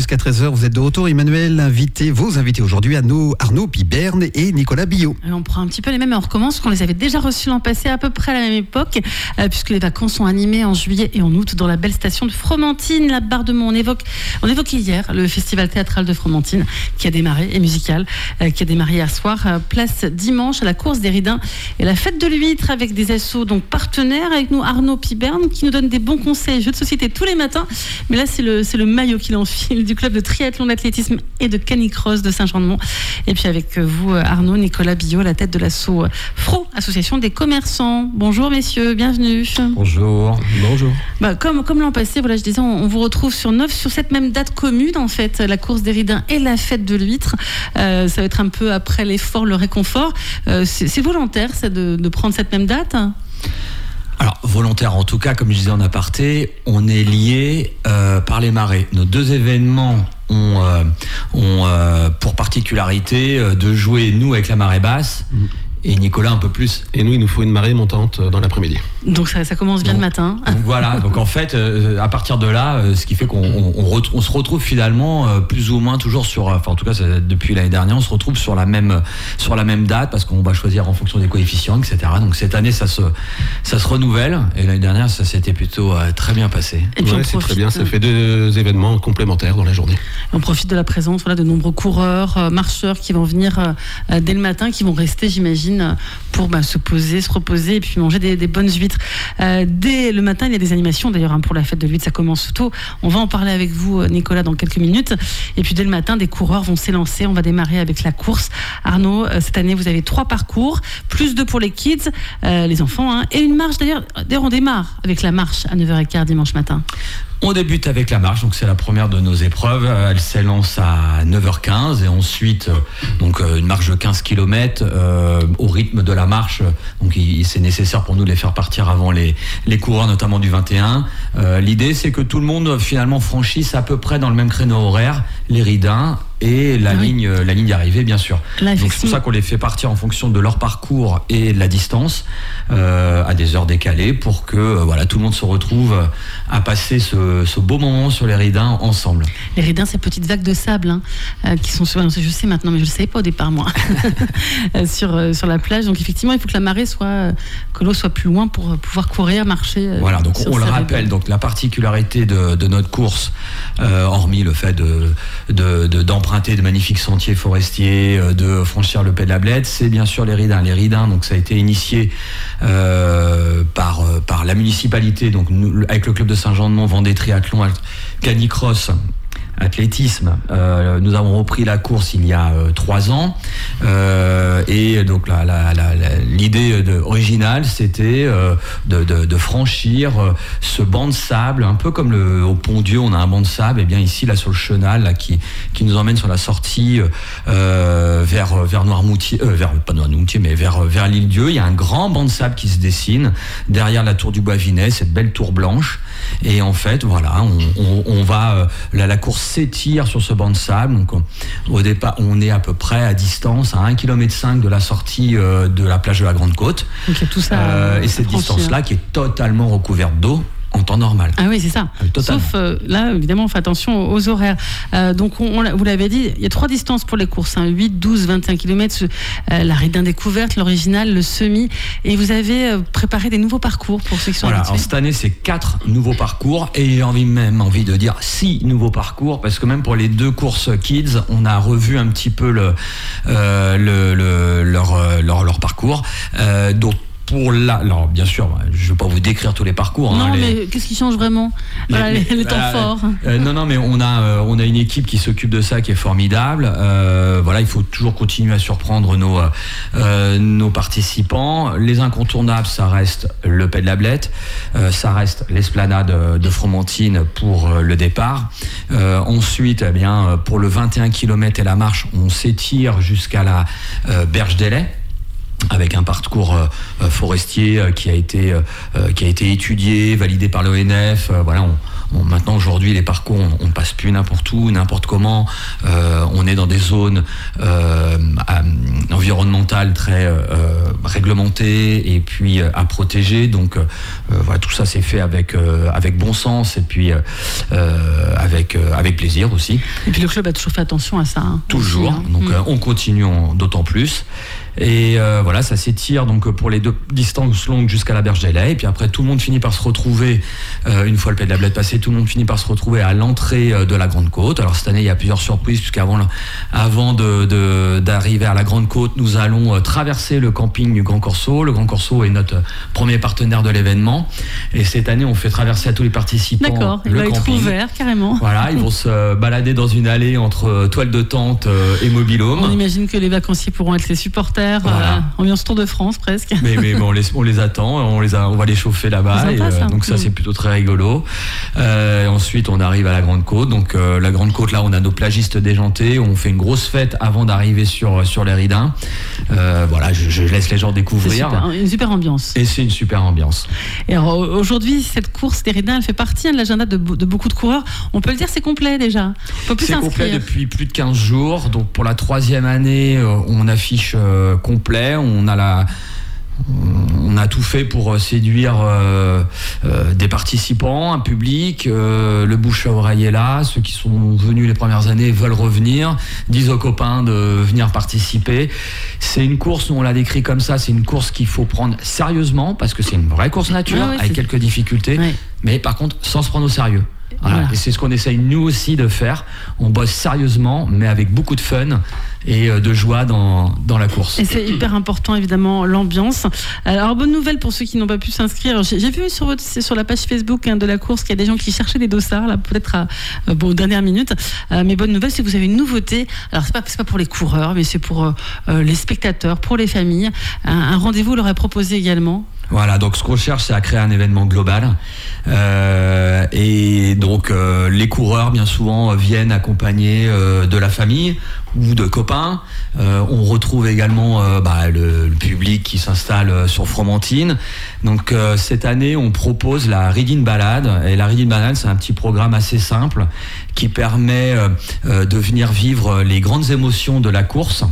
jusqu'à 13h. Vous êtes de retour, Emmanuel. Vos invités aujourd'hui, Arnaud Piberne et Nicolas Billot. Et on prend un petit peu les mêmes et on recommence, qu'on les avait déjà reçus l'an passé à peu près à la même époque, puisque les vacances sont animées en juillet et en août dans la belle station de Fromentine, la Bardemont. On évoquait hier le festival théâtral de Fromentine qui a démarré, et musical, qui a démarré hier soir. Place dimanche à la course des Ridins et la fête de l'huître avec des assos donc partenaires. Avec nous Arnaud Piberne qui nous donne des bons conseils jeux de société tous les matins. Mais là c'est le maillot qu'il enfile du club de triathlon, d'athlétisme et de canicross de Saint-Jean-de-Mont. Et puis avec vous Arnaud, Nicolas Billot à la tête de l'asso FRO, Association des commerçants. Bonjour messieurs, bienvenue. Bonjour. Comme l'an passé, voilà, je disais, on vous retrouve sur cette même date commune en fait, la course des Ridins et la fête de l'huître. Ça va être un peu après l'effort, le réconfort. C'est volontaire ça, de prendre cette même date? Alors, volontaire, en tout cas, comme je disais en aparté, on est liés par les marées. Nos deux événements ont pour particularité de jouer, nous, avec la marée basse, et Nicolas un peu plus. Et nous, il nous faut une marée montante dans l'après-midi. Donc ça commence bien le matin. Donc voilà, donc en fait, à partir de là, ce qui fait qu'on se retrouve finalement plus ou moins toujours sur, enfin en tout cas depuis l'année dernière, on se retrouve sur la même date parce qu'on va choisir en fonction des coefficients, etc. Donc cette année, ça se renouvelle et l'année dernière, ça s'était plutôt très bien passé. Et puis c'est très bien, ça fait deux événements complémentaires dans la journée. On profite de la présence de nombreux coureurs, marcheurs qui vont venir dès le matin, qui vont rester, j'imagine, pour se poser, se reposer et puis manger des bonnes huîtres. Dès le matin, il y a des animations d'ailleurs pour la fête de l'huître, ça commence tôt. On va en parler avec vous, Nicolas, dans quelques minutes. Et puis dès le matin, des coureurs vont s'élancer. On va démarrer avec la course. Arnaud, cette année, vous avez 3 parcours, plus 2 pour les kids, les enfants, et une marche. D'ailleurs, on démarre avec la marche à 9h15 dimanche matin. On débute avec la marche, donc c'est la première de nos épreuves. Elle s'élance à 9h15 et ensuite donc une marche de 15 km au rythme de la marche. Donc c'est nécessaire pour nous de les faire partir avant les coureurs, notamment du 21. L'idée, c'est que tout le monde finalement franchisse à peu près dans le même créneau horaire les Ridins et la ligne d'arrivée, bien sûr. Là, donc c'est pour ça qu'on les fait partir en fonction de leur parcours et de la distance à des heures décalées pour que tout le monde se retrouve à passer ce beau moment sur les Ridins ensemble. Les Ridins, ces petites vagues de sable qui sont souvent, je sais maintenant, mais je ne le savais pas au départ moi, sur la plage. Donc effectivement, il faut que la marée que l'eau soit plus loin pour pouvoir courir, marcher. Voilà, donc on le rappelle. Donc la particularité de notre course, hormis le fait d'emprunter de magnifiques sentiers forestiers, de franchir le Pays de la Blette, c'est bien sûr les Ridins. Les Ridins, donc ça a été initié par la municipalité, donc nous, avec le club de Saint-Jean-de-Mont, Vendée Triathlon, Canicross, athlétisme. Nous avons repris la course il y a 3 ans et donc l'idée originale, c'était de franchir ce banc de sable, un peu comme au Pont-Dieu, on a un banc de sable, et bien ici là sur le chenal là, qui nous emmène sur la sortie vers Noirmoutier, pas Noirmoutier mais vers l'Île-Dieu. Il y a un grand banc de sable qui se dessine derrière la tour du Bois-Vinet, cette belle tour blanche, et en fait voilà, on va la course s'étire sur ce banc de sable. Donc au départ, on est à peu près à distance, à 1,5 km de la sortie de la plage de la Grande Côte. Donc il y a tout ça et cette distance-là qui est totalement recouverte d'eau en temps normal. Ah oui, c'est ça. Sauf là, évidemment, on fait attention aux horaires. Donc, vous l'avez dit, il y a 3 distances pour les courses, 8, 12, 21 km, la Ridin découverte, l'original, le semi. Et vous avez préparé des nouveaux parcours pour ceux qui sont habitués. Alors, cette année, c'est 4 nouveaux parcours et j'ai envie de dire 6 nouveaux parcours, parce que même pour les 2 courses kids, on a revu un petit peu leur parcours. Donc, alors bien sûr, je ne vais pas vous décrire tous les parcours. Non, mais qu'est-ce qui change vraiment les temps forts. Non, mais on a une équipe qui s'occupe de ça, qui est formidable. Il faut toujours continuer à surprendre nos participants. Les incontournables, ça reste le Pays de la Blette, ça reste l'esplanade de Fromentine pour le départ. Ensuite, pour le 21 km et la marche, on s'étire jusqu'à la Berge des Laits, avec un parcours forestier qui a été étudié, validé par l'ONF. maintenant aujourd'hui les parcours, on ne passe plus n'importe où, n'importe comment. On est dans des zones environnementales très réglementées et puis à protéger. Donc voilà, tout ça c'est fait avec bon sens et puis avec plaisir aussi. Et puis le club a toujours fait attention à ça. Hein, toujours. Aussi, hein. Donc on continue d'autant plus. Et voilà, ça s'étire donc pour les 2 distances longues jusqu'à la Berge des Lays. Et puis après, tout le monde finit par se retrouver, une fois le Pays de la Blette passé, tout le monde finit par se retrouver à l'entrée de la Grande Côte. Alors cette année, il y a plusieurs surprises, puisqu'avant d'arriver à la Grande Côte, nous allons traverser le camping du Grand Corso. Le Grand Corso est notre premier partenaire de l'événement. Et cette année, on fait traverser à tous les participants le camping. D'accord, il va être ouvert carrément. Voilà, ils vont se balader dans une allée entre toiles de tente et mobil-home. On imagine que les vacanciers pourront être les supporters. Voilà. Ambiance Tour de France presque. Mais bon, on les attend, on va les chauffer là-bas. C'est sympa, ça. Donc ça c'est plutôt très rigolo. Ensuite on arrive à la Grande Côte. Donc la Grande Côte, là on a nos plagistes déjantés. On fait une grosse fête avant d'arriver sur les Ridins. Voilà, je laisse les gens découvrir. C'est une super ambiance. Et c'est une super ambiance. Et alors aujourd'hui, cette course des Ridins, elle fait partie de l'agenda de beaucoup de coureurs. On peut le dire, c'est complet déjà. On peut plus c'est s'inscrire. Complet depuis plus de 15 jours. Donc pour la 3e année, on affiche complet. On a tout fait pour séduire des participants, un public. Le bouche à oreille est là. Ceux qui sont venus les premières années veulent revenir, disent aux copains de venir participer. C'est une course, on l'a décrit comme ça, c'est une course qu'il faut prendre sérieusement parce que c'est une vraie course nature avec quelques difficultés, mais par contre sans se prendre au sérieux. Voilà. Et c'est ce qu'on essaye nous aussi de faire. On bosse sérieusement, mais avec beaucoup de fun et de joie dans la course. Et c'est hyper important, évidemment, l'ambiance. Alors, bonne nouvelle pour ceux qui n'ont pas pu s'inscrire. J'ai vu sur la page Facebook de la course qu'il y a des gens qui cherchaient des dossards, là, peut-être aux dernières minutes. Mais bonne nouvelle, c'est que vous avez une nouveauté. Alors, c'est pas pour les coureurs, mais c'est pour les spectateurs, pour les familles. Un rendez-vous leur est proposé également. Voilà, donc ce qu'on cherche, c'est à créer un événement global. Et donc, les coureurs, bien souvent, viennent accompagnés de la famille ou de copains. On retrouve également le public qui s'installe sur Fromentine. Donc, cette année, on propose la Riding Balade. Et la Riding Balade, c'est un petit programme assez simple qui permet de venir vivre les grandes émotions de la course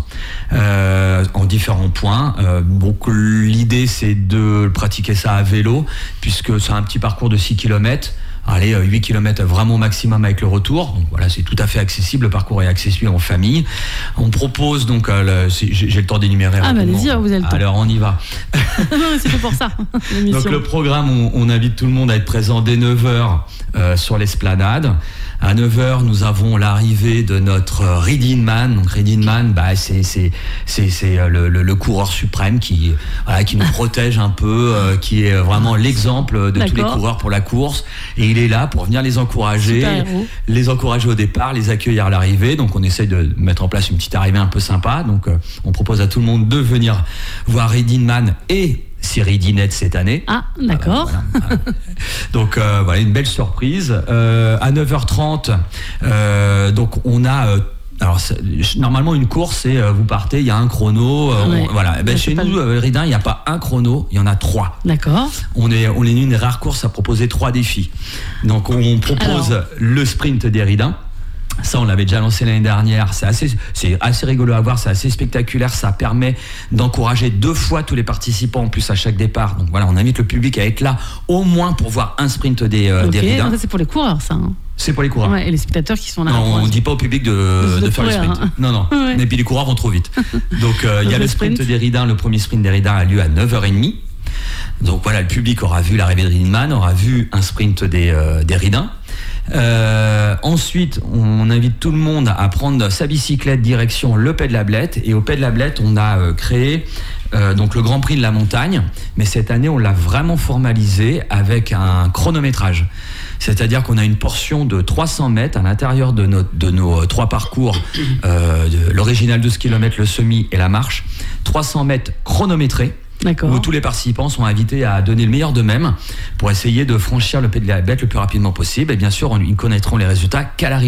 en différents points. Donc, l'idée, c'est de pratiquer ça à vélo, puisque c'est un petit parcours de 6 km. Allez, 8 km vraiment maximum avec le retour. Donc voilà, c'est tout à fait accessible. Le parcours est accessible en famille. On propose donc, j'ai le temps d'énumérer. Allez-y, vous avez le temps. Alors on y va. Non, c'est fait pour ça. Donc le programme, on invite tout le monde à être présent dès 9h sur l'esplanade. À 9h, nous avons l'arrivée de notre Riding Man. Donc Riding Man, c'est le coureur suprême qui nous protège un peu, qui est vraiment l'exemple de tous les coureurs pour la course. Et il est là pour venir les encourager au départ, les accueillir à l'arrivée. Donc on essaye de mettre en place une petite arrivée un peu sympa. Donc on propose à tout le monde de venir voir Riding Man et Cyril Dinette cette année. Ah, d'accord. Voilà. Donc voilà, une belle surprise. À 9h30, donc on a... normalement une course, c'est vous partez, il y a un chrono. Voilà. Chez nous, Ridin, il n'y a pas un chrono, il y en a 3. D'accord. On est une des rares courses à proposer 3 défis. Donc on propose le sprint des Ridins. Ça, on l'avait déjà lancé l'année dernière. C'est assez rigolo à voir, c'est assez spectaculaire. Ça permet d'encourager 2 fois tous les participants en plus à chaque départ. Donc voilà, on invite le public à être là au moins pour voir un sprint des Ridins. Ça, c'est pour les coureurs, ça. C'est pour les coureurs. Ouais, et les spectateurs qui sont là. Non, on ne dit pas au public de faire le sprint. Hein. Non. Ouais. Et puis les coureurs vont trop vite. Donc il y a le sprint des Ridins. Le premier sprint des Ridins a lieu à 9h30. Donc voilà, le public aura vu l'arrivée de Riding Man, aura vu un sprint des Ridins. Ensuite, on invite tout le monde à prendre sa bicyclette direction le Pays de la Blette. Et au Pays de la Blette, on a créé donc le Grand Prix de la montagne. Mais cette année, on l'a vraiment formalisé avec un chronométrage. C'est-à-dire qu'on a une portion de 300 mètres à l'intérieur de nos 3 parcours, l'original 12 km, le semi et la marche. 300 mètres chronométrés. D'accord. Où tous les participants sont invités à donner le meilleur d'eux-mêmes pour essayer de franchir le Pays de la Blette le plus rapidement possible. Et bien sûr, ils ne connaîtront les résultats qu'à l'arrivée.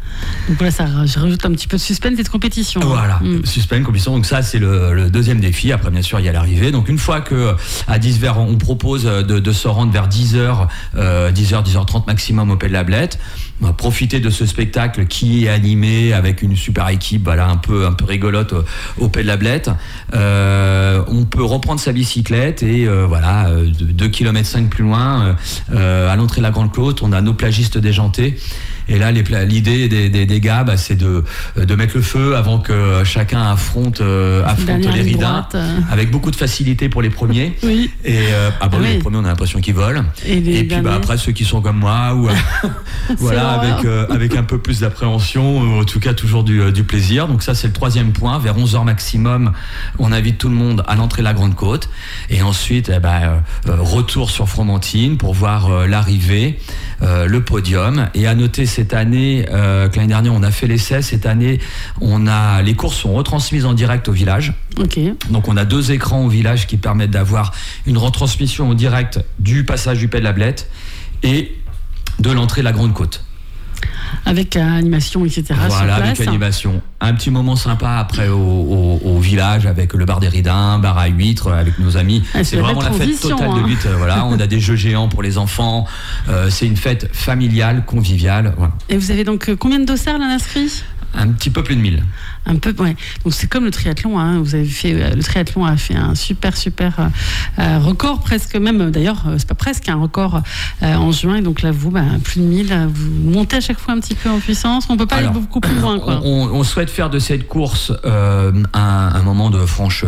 Donc voilà, je rajoute un petit peu de suspense et de compétition. Voilà, suspense, compétition. Donc ça, c'est le deuxième défi. Après, bien sûr, il y a l'arrivée. Donc une fois que à 10h, on propose de se rendre vers 10h, 10h30 maximum au Pays de la Blette. On va profiter de ce spectacle qui est animé avec une super équipe, voilà, un peu rigolote au Pays de la Blette. On peut reprendre sa bicyclette et voilà, 2,5 km plus loin, à l'entrée de la Grande Côte, on a nos plagistes déjantés. Et là, l'idée des gars, c'est de mettre le feu avant que chacun affronte les ridins, avec beaucoup de facilité pour les premiers. Oui. Et les premiers, on a l'impression qu'ils volent. Et puis après, ceux qui sont comme moi, ou voilà, avec un peu plus d'appréhension, ou en tout cas toujours du plaisir. Donc ça, c'est le troisième point. Vers 11h maximum, on invite tout le monde à l'entrée de la Grande Côte. Et ensuite, retour sur Fromentine pour voir l'arrivée, le podium. Et à noter cette année, que l'année dernière on a fait l'essai, cette année les courses sont retransmises en direct au village. Okay. Donc on a 2 écrans au village qui permettent d'avoir une retransmission en direct du passage du Pays de la Blette et de l'entrée de la Grande Côte. Avec animation, etc. Voilà, avec animation. Un petit moment sympa après au village avec le bar des Ridins, bar à huîtres avec nos amis. C'est vraiment la fête totale de l'huître. Voilà, on a des jeux géants pour les enfants. C'est une fête familiale, conviviale. Voilà. Et vous avez donc combien de dossards là inscrits ? Un petit peu plus de 1000. Un peu, ouais. Donc c'est comme le triathlon, hein. Vous avez fait le triathlon a fait un super record, presque même d'ailleurs, c'est pas presque un record en juin. Et donc là, vous, plus de 1000, vous montez à chaque fois un petit peu en puissance. On peut pas aller beaucoup plus loin, quoi. On souhaite faire de cette course un moment de franche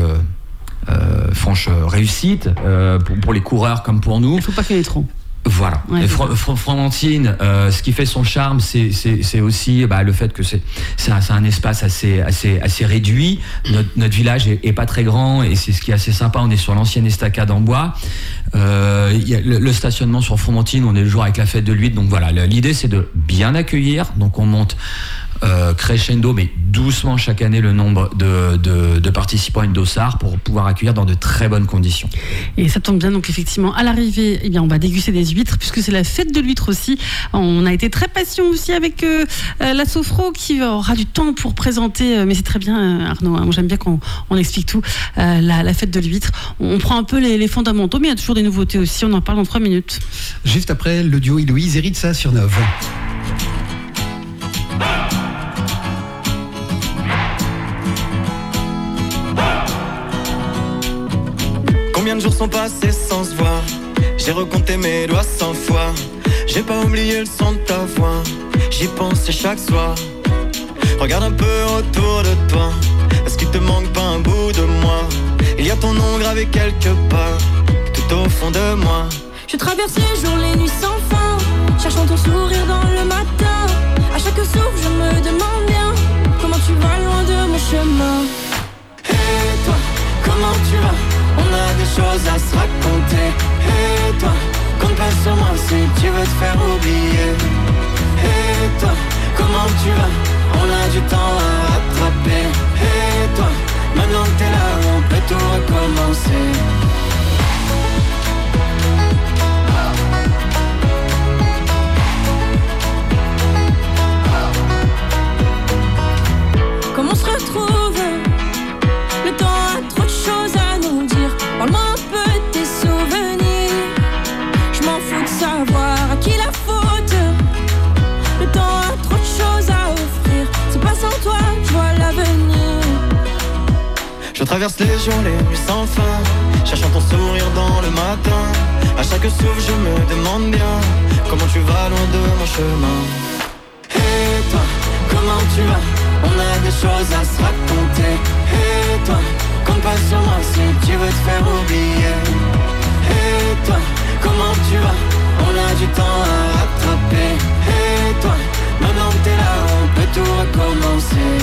réussite pour les coureurs comme pour nous. Il faut pas qu'il y ait trop. Voilà. Ouais, Fromentine, ce qui fait son charme, c'est aussi le fait que c'est un espace assez réduit. Notre village est pas très grand et c'est ce qui est assez sympa. On est sur l'ancienne estacade en bois. Y a le stationnement sur Fromentine, on est le jour avec la fête de l'huître. Donc voilà, l'idée c'est de bien accueillir. Donc on monte crescendo, mais doucement chaque année le nombre de participants et de dossards pour pouvoir accueillir dans de très bonnes conditions. Et ça tombe bien, donc effectivement à l'arrivée, on va déguster des huîtres puisque c'est la fête de l'huître aussi. On a été très patient aussi avec la Sofro qui aura du temps pour présenter, mais c'est très bien Arnaud, moi j'aime bien qu'on explique tout, la fête de l'huître. On prend un peu les fondamentaux, mais il y a toujours des nouveautés aussi, on en parle dans 3 minutes. Juste après, le duo Héloïse et Ritza sur Nov. Combien de jours sont passés sans se voir? J'ai recompté mes doigts 100 fois. J'ai pas oublié le son de ta voix. J'y pense chaque soir. Regarde un peu autour de toi. Est-ce qu'il te manque pas un bout de moi? Il y a ton nom gravé quelque part, tout au fond de moi. Je traverse les jours, les nuits sans fin, cherchant ton sourire dans le matin. À chaque souffle je me demande bien comment tu vas loin de mon chemin. Et toi, comment tu vas? On a des choses à se raconter. Et toi, compte pas sur moi si tu veux te faire oublier. Et toi, comment tu vas? On a du temps à rattraper. Et toi, maintenant que t'es là, on peut tout recommencer. Comment on se retrouve? Le temps a trop de choses à nous dire. Parle-moi un peu de tes souvenirs. Je m'en fous de savoir à qui la faute. Le temps a trop de choses à offrir. C'est pas sans toi que je vois l'avenir. Je traverse les jours, les nuits sans fin, cherchant ton sourire dans le matin. À chaque souffle je me demande bien comment tu vas loin de mon chemin. Et toi, comment tu vas? On a des choses à se raconter. Et toi, compte pas sur moi si tu veux te faire oublier. Et toi, comment tu vas? On a du temps à rattraper. Et toi, maintenant que t'es là, on peut tout recommencer.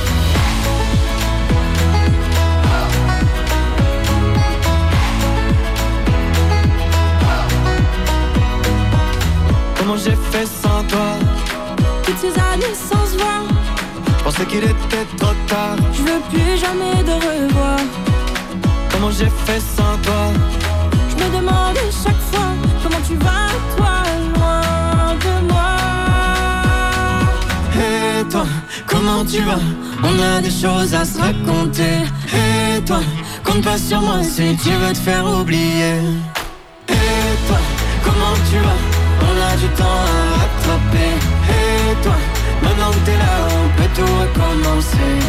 Comment j'ai fait sans toi? Toutes ces années sans se voir, je pensais qu'il était trop tard. je veux plus jamais de revoir. Comment j'ai fait sans toi? Je me demande chaque fois comment tu vas, toi, loin de moi. Hey. toi, comment tu vas? On a des choses à se raconter. Et toi, compte pas sur moi si tu veux te faire oublier. Et toi, comment tu vas? On a du temps à rattraper. Et toi, maintenant que t'es là, on peut tout recommencer.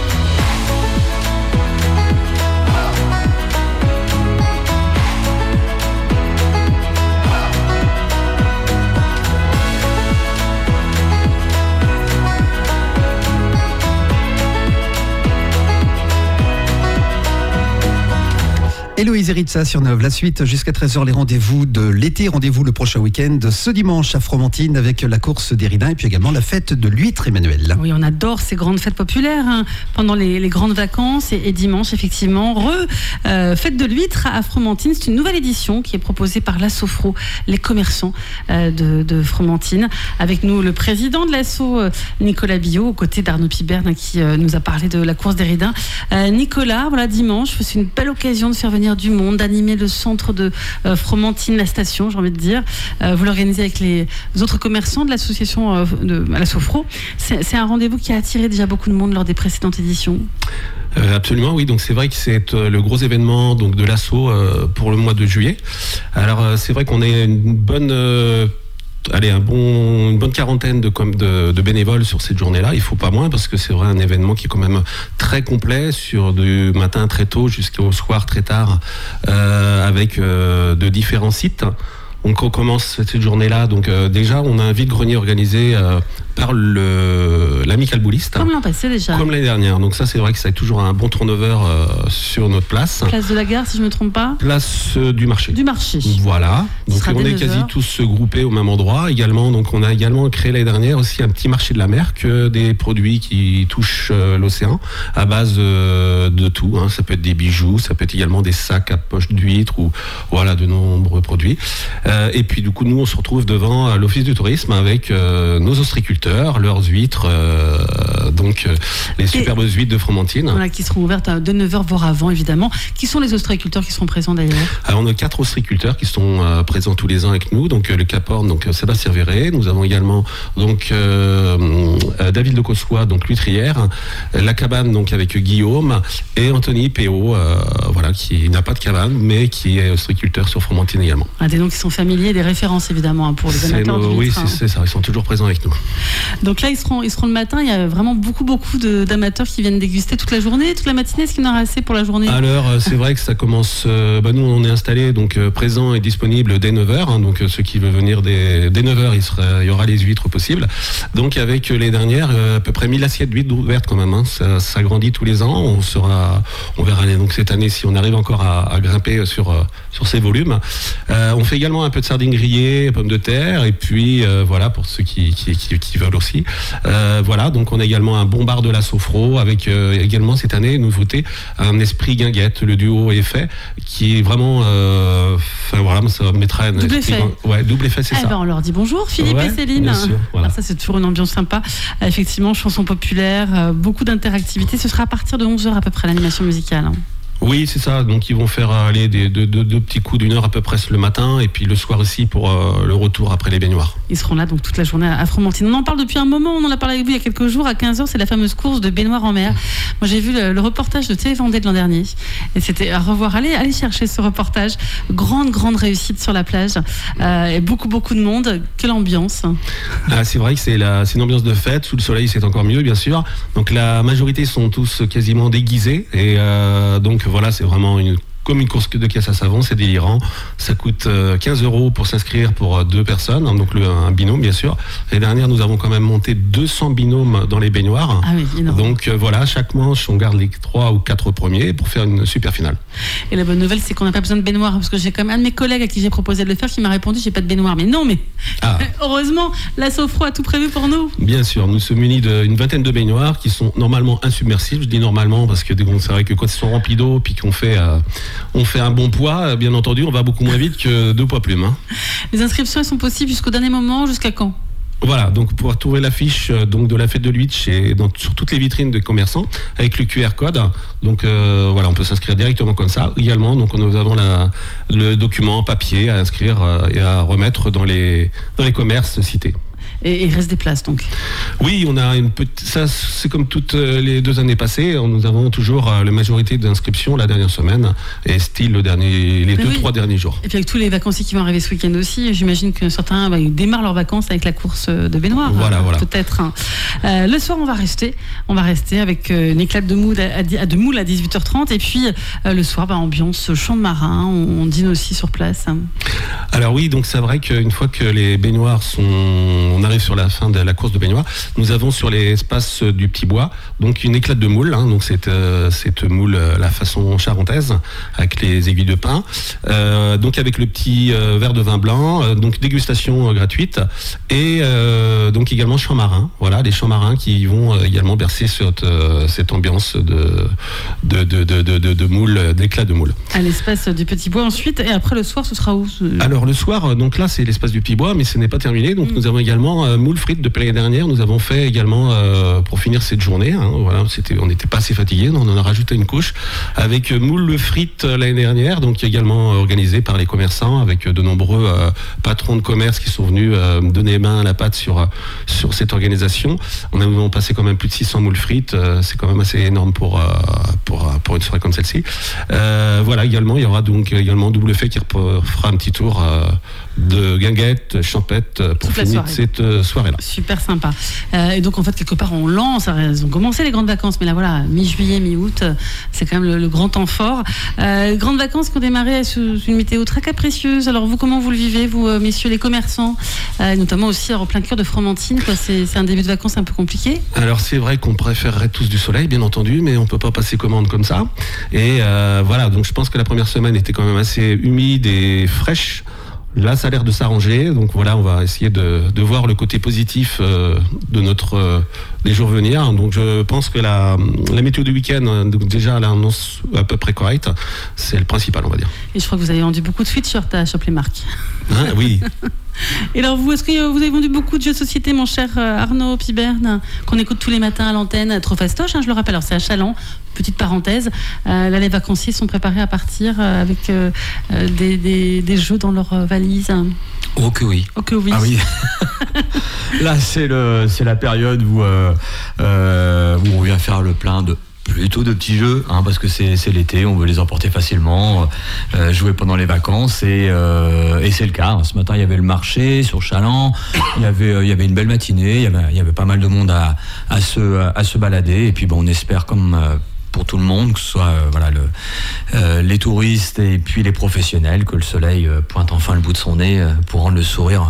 Héloïse Eritza sur Neuve, la suite jusqu'à 13h, les rendez-vous de l'été, rendez-vous le prochain week-end, ce dimanche à Fromentine avec la course des Ridins et puis également la fête de l'huître, Emmanuel. Oui, on adore ces grandes fêtes populaires pendant les grandes vacances et dimanche, effectivement. Fête de l'huître à Fromentine, c'est une nouvelle édition qui est proposée par l'Assofro, les commerçants de Fromentine. Avec nous, le président de l'Asso, Nicolas Billot, aux côtés d'Arnaud Piberne qui nous a parlé de la course des Ridins. Nicolas, voilà, dimanche, c'est une belle occasion de faire venir du monde, d'animer le centre de Fromentine, la station, j'ai envie de dire. Vous l'organisez avec les autres commerçants de l'association à la Sofro. C'est un rendez-vous qui a attiré déjà beaucoup de monde lors des précédentes éditions. Absolument, oui. Donc c'est vrai que c'est le gros événement donc de l'asso pour le mois de juillet. Alors c'est vrai qu'on est une bonne quarantaine de bénévoles sur cette journée-là. Il faut pas moins parce que c'est vrai un événement qui est quand même très complet, sur du matin très tôt jusqu'au soir très tard, avec de différents sites. Donc on commence cette journée-là. Donc déjà on a un vide-grenier organisé par l'Amicale Bouliste. Comme l'an passé déjà. Comme l'année dernière. Donc ça c'est vrai que ça a toujours un bon turnover sur notre place. Place de la Gare si je ne me trompe pas. Place du marché. Du marché. Voilà. Donc on est quasi tous groupés au même endroit. Également, donc on a également créé l'année dernière aussi un petit marché de la mer, que des produits qui touchent l'océan à base de tout. Hein. Ça peut être des bijoux, ça peut être également des sacs à poche d'huîtres ou voilà de nombreux produits. Et puis du coup nous on se retrouve devant l'office du tourisme avec nos ostréiculteurs, leurs huîtres, les superbes huîtres de Fromentine. Voilà, qui seront ouvertes de 9h voire avant évidemment. Qui sont les ostréiculteurs qui seront présents d'ailleurs? Alors on a 4 ostréiculteurs qui sont présents tous les ans avec nous. Donc le Caporne, donc Sébastien Verret. Nous avons également donc David de Cossois, donc l'huîtrière, la cabane donc avec Guillaume et Anthony Péot, voilà, qui n'a pas de cabane mais qui est ostréiculteur sur Fromentine également. Des noms qui sont familiers, des références évidemment pour les amateurs d'huîtres. Oui, c'est ça, ils sont toujours présents avec nous. Donc là, ils seront le matin. Il y a vraiment beaucoup d'amateurs qui viennent déguster toute la journée, toute la matinée. Est-ce qu'il y en aura assez pour la journée? Alors, c'est vrai que ça commence. Nous, on est installés, donc présents et disponibles dès 9h. Hein, donc, ceux qui veulent venir dès 9h, il y aura les huîtres possibles. Donc, avec les dernières, à peu près 1000 assiettes d'huîtres ouvertes quand même. Hein, ça grandit tous les ans. On verra donc cette année si on arrive encore à grimper sur ces volumes. On fait également un peu de sardines grillées, pommes de terre, et puis voilà pour ceux qui veulent aussi. Voilà, donc on a également un bon bar de la Sofro avec également cette année nouveauté un esprit guinguette, le duo effet qui est vraiment, voilà, ça mettra un double effet. Ouais, double effet, c'est ça. Ben on leur dit bonjour, Philippe et Céline. Bien sûr, voilà. Alors ça c'est toujours une ambiance sympa. Effectivement, chansons populaires, beaucoup d'interactivité. Ce sera à partir de 11h à peu près l'animation musicale. Oui, c'est ça. Donc ils vont faire aller deux petits coups d'1 heure à peu près le matin et puis le soir aussi pour le retour après les baignoires. Ils seront là donc toute la journée à Fromentine. On en parle depuis un moment, on en a parlé avec vous il y a quelques jours. À 15h, c'est la fameuse course de baignoires en mer. Moi j'ai vu le reportage de Télé Vendée de l'an dernier et c'était à revoir. Allez chercher ce reportage. Grande réussite sur la plage et beaucoup de monde. Quelle ambiance. C'est vrai que c'est une ambiance de fête. Sous le soleil c'est encore mieux bien sûr. Donc la majorité sont tous quasiment déguisés et donc voilà, c'est vraiment comme une course de caisse à savon, c'est délirant. Ça coûte 15 € pour s'inscrire pour 2 personnes, hein, donc un binôme bien sûr. L'année dernière, nous avons quand même monté 200 binômes dans les baignoires. Ah oui, énorme. Donc voilà, chaque manche, on garde les 3 ou 4 premiers pour faire une super finale. Et la bonne nouvelle, c'est qu'on n'a pas besoin de baignoire, parce que j'ai quand même un de mes collègues à qui j'ai proposé de le faire qui m'a répondu j'ai pas de baignoire. Mais non, heureusement, la Sofro a tout prévu pour nous. Bien sûr, nous sommes munis d'une vingtaine de baignoires qui sont normalement insubmersibles. Je dis normalement parce que c'est vrai que quand ils sont remplis d'eau puis qu'on fait un bon poids, bien entendu, on va beaucoup moins vite que 2 poids plumes. Hein. Les inscriptions elles sont possibles jusqu'au dernier moment, jusqu'à quand? Voilà, donc pour trouver l'affiche donc de la fête de l'huître sur toutes les vitrines des commerçants avec le QR code. Donc voilà, on peut s'inscrire directement comme ça. Également, donc nous avons le document papier à inscrire et à remettre dans les commerces cités. Et il reste des places donc. Oui, on a ça c'est comme toutes les 2 années passées, nous avons toujours la majorité d'inscriptions la dernière semaine et style les 2-3 derniers jours. Et puis avec tous les vacanciers qui vont arriver ce week-end aussi, j'imagine que certains démarrent leurs vacances avec la course de baignoire. Voilà. Peut-être. Le soir, on va rester avec une éclate de moule à 18h30 et puis le soir, ambiance champ de marin, on dîne aussi sur place. Alors oui, donc c'est vrai qu'une fois que les baignoires on arrive sur la fin de la course de baignoire, nous avons sur l'espace du Petit Bois donc une éclate de moule, donc cette moule la façon charentaise avec les aiguilles de pin, donc avec le petit verre de vin blanc, donc dégustation gratuite et donc également champ marin. Voilà, les champs marins qui vont également bercer cette ambiance de moule, d'éclat de moule. À l'espace du Petit Bois ensuite, et après le soir, ce sera où? Alors le soir, donc là c'est l'espace du Petit Bois, mais ce n'est pas terminé. Donc nous avons également moule frites depuis l'année dernière. Nous avons fait également pour finir cette journée. Voilà, on n'était pas assez fatigués, on en a rajouté une couche avec moule frites l'année dernière, donc également organisé par les commerçants avec de nombreux patrons de commerce qui sont venus donner main à la pâte sur cette organisation. On a passé quand même plus de 600 moules frites, c'est quand même assez énorme pour une soirée comme celle-ci. Voilà, également il y aura donc également Double Fait qui fera un petit tour de guinguettes, champettes pour finir cette soirée-là. Super sympa. Et donc en fait quelque part on lance, elles ont commencé les grandes vacances, mais là voilà, mi-juillet, mi-août, c'est quand même le grand temps fort. Grandes vacances qui ont démarré sous une météo très capricieuse. Alors vous, comment vous le vivez, vous messieurs les commerçants, notamment aussi en plein cœur de Fromentine, quoi. C'est un début de vacances un peu compliqué. Alors c'est vrai qu'on préférerait tous du soleil, bien entendu, mais on peut pas passer commande comme ça. Et voilà, donc je pense que la première semaine était quand même assez humide et fraîche. Là, ça a l'air de s'arranger. Donc voilà, on va essayer de voir le côté positif des jours à venir. Donc je pense que la météo du week-end, donc déjà l'annonce à peu près correcte, c'est le principal, on va dire. Et je crois que vous avez vendu beaucoup de sweatshirts à Chope les Marques. Oui. Et alors vous, est-ce que vous avez vendu beaucoup de jeux de société, mon cher Arnaud Piberne, qu'on écoute tous les matins à l'antenne, trop fastoche, je le rappelle, alors c'est à Chaland, petite parenthèse, là les vacanciers sont préparés à partir avec des jeux dans leur valise. Oh que oui. Oh que oui. Ah oui. Là c'est la période où on vient faire le plein plutôt de petits jeux, parce que c'est l'été, on veut les emporter facilement, jouer pendant les vacances et c'est le cas. Ce matin il y avait le marché sur Chaland, il y avait une belle matinée, il y avait pas mal de monde à se balader et puis on espère comme pour tout le monde, que ce soit les touristes et puis les professionnels, que le soleil pointe enfin le bout de son nez pour rendre le sourire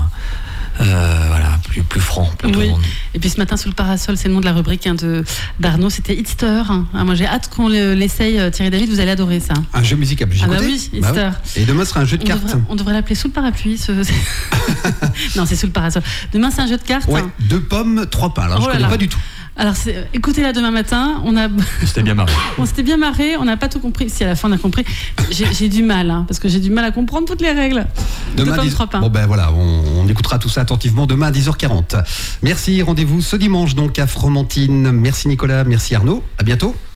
plus franc pour tout le monde. Et puis ce matin sous le parasol, c'est le nom de la rubrique d'Arnaud, c'était Hitster. Moi j'ai hâte qu'on l'essaye, Thierry David, vous allez adorer ça. Un jeu musical, j'ai bah oui, Hitster. Et demain ce sera un jeu de cartes. On devrait l'appeler sous le parapluie. Non, c'est sous le parasol. Demain c'est un jeu de cartes. Ouais, 2 pommes, 3 pales, je connais pas du tout. Alors écoutez-là demain matin, on s'était bien marré. On n'a pas tout compris. Si à la fin on a compris, j'ai du mal, parce que j'ai du mal à comprendre toutes les règles. Demain, voilà, on écoutera tout ça attentivement demain à 10h40. Merci, rendez-vous ce dimanche donc à Fromentine. Merci Nicolas, merci Arnaud, à bientôt.